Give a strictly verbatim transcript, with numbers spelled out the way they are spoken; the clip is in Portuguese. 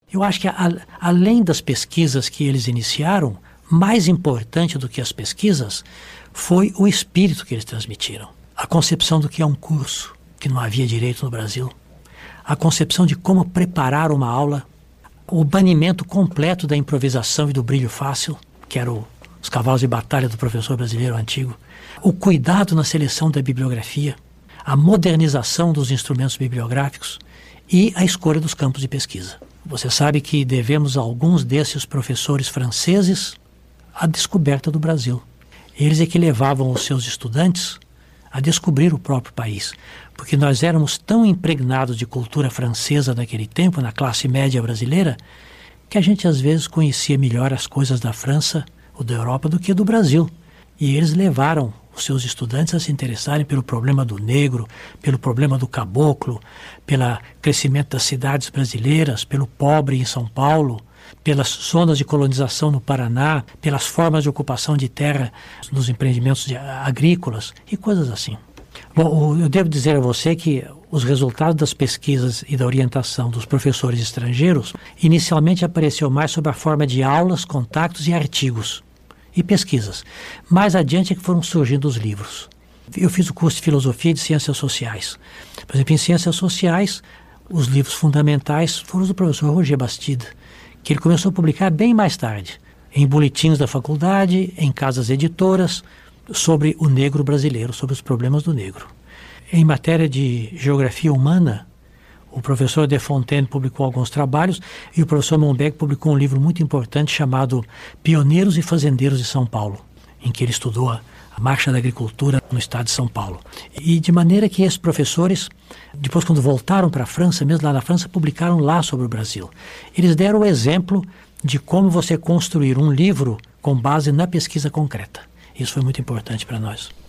Eu acho que a, além das pesquisas que eles iniciaram, mais importante do que as pesquisas foi o espírito que eles transmitiram. A concepção do que é um curso, que não havia direito no Brasil. A concepção de como preparar uma aula. O banimento completo da improvisação e do brilho fácil, que eram os cavalos de batalha do professor brasileiro antigo. O cuidado na seleção da bibliografia. A modernização dos instrumentos bibliográficos e a escolha dos campos de pesquisa. Você sabe que devemos a alguns desses professores franceses a descoberta do Brasil. Eles é que levavam os seus estudantes a descobrir o próprio país, porque nós éramos tão impregnados de cultura francesa naquele tempo, na classe média brasileira, que a gente às vezes conhecia melhor as coisas da França ou da Europa do que do Brasil. E eles levaram os seus estudantes a se interessarem pelo problema do negro, pelo problema do caboclo, pelo crescimento das cidades brasileiras, pelo pobre em São Paulo, pelas zonas de colonização no Paraná, pelas formas de ocupação de terra nos empreendimentos de, agrícolas e coisas assim. Bom, eu devo dizer a você que os resultados das pesquisas e da orientação dos professores estrangeiros inicialmente apareceu mais sob a forma de aulas, contactos e artigos e pesquisas. Mais adiante é que foram surgindo os livros. Eu fiz o curso de Filosofia e de Ciências Sociais. Por exemplo, em Ciências Sociais, os livros fundamentais foram os do professor Roger Bastide, que ele começou a publicar bem mais tarde, em boletins da faculdade, em casas editoras, sobre o negro brasileiro, sobre os problemas do negro. Em matéria de geografia humana, o professor De Fontaine publicou alguns trabalhos e o professor Monbeck publicou um livro muito importante chamado Pioneiros e Fazendeiros de São Paulo, em que ele estudou a, a marcha da agricultura no estado de São Paulo. E de maneira que esses professores, depois quando voltaram para a França, mesmo lá na França, publicaram lá sobre o Brasil. Eles deram o exemplo de como você construir um livro com base na pesquisa concreta. Isso foi muito importante para nós.